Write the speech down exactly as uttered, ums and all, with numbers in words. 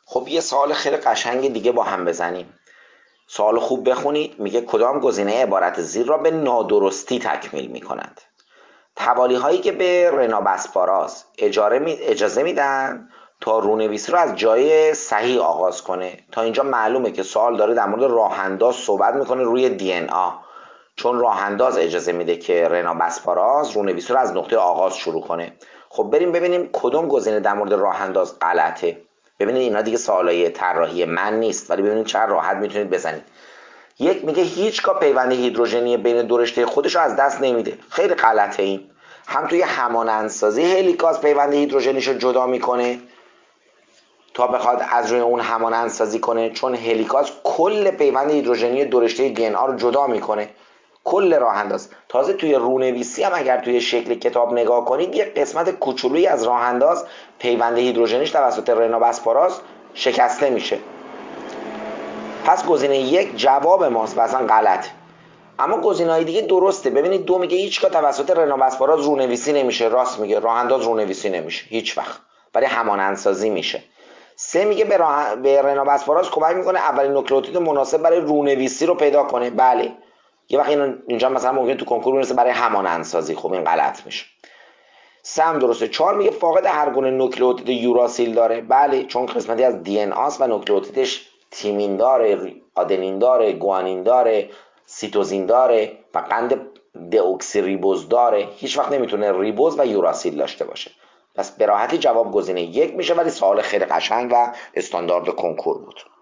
خب یه سوال خیلی قشنگ دیگه با هم بزنیم. سوال خوب بخونید. میگه کدام گزینه عبارت زیر را به نادرستی تکمیل میکنند؟ توالی هایی که به رنابسپاراس اجاره می... اجازه میدن تا رونویسی رو از جای صحیح آغاز کنه. تا اینجا معلومه که سوال داره در مورد راه انداز صحبت میکنه روی دی ان آ، چون راه انداز اجازه میده که رنابسپاراس رونویسی رو از نقطه آغاز شروع کنه. خب بریم ببینیم کدوم گزینه در مورد راه انداز غلطه. ببینید اینا دیگه سوالای طراحی من نیست، ولی ببینید چقدر راحت میتونید بزنید. یک میگه هیچگاه پیوند هیدروژنی بین دو رشته خودش رو از دست نمیده. خیلی غلطه این. هم توی همانندسازی هلیکاز پیوند هیدروژنیش رو جدا میکنه تا بخواد از روی اون همانندسازی کنه، چون هلیکاز کل پیوند هیدروژنی دو رشته دی ان آ رو جدا میکنه، کل راه انداز. تازه توی رونویسی هم اگر توی شکل کتاب نگاه کنید یه قسمت کوچولویی از راه انداز پیوند هیدروژنیش توسط رنابسپاراس شکسته میشه. پس گزینه یک جواب ماست و اصلا غلط. اما گزینه‌های دیگه درسته. ببینید دو میگه هیچگاه توسط رنابسپاراس رونویسی نمیشه. راست میگه، راه انداز رونویسی نمیشه هیچ وقت، ولی همانندسازی میشه. سه میگه به, راه... به رنابسپاراس کمک میکنه اولین نوکلئوتید مناسب برای رونویسی رو پیدا کنه. بله، یه وقت اینجا مثلا ممکنه تو کنکور برسه برای همانندسازی. خب این غلط میشه. سه هم درسته. چهار میگه فاقد هر گونه نوکلئوتید یوراسیل داره. بله، چون قسمتی از دی ان آ و نوکلئوتیدش تیمین داره، آدنین داره، گوانین داره، سیتوزین داره و قند دئوکسی ریبوز داره. هیچ وقت نمیتونه ریبوز و یوراسیل داشته باشه. پس به راحتی جواب گزینه یک میشه، ولی سوال خیلی قشنگ و استاندارد کنکور بود.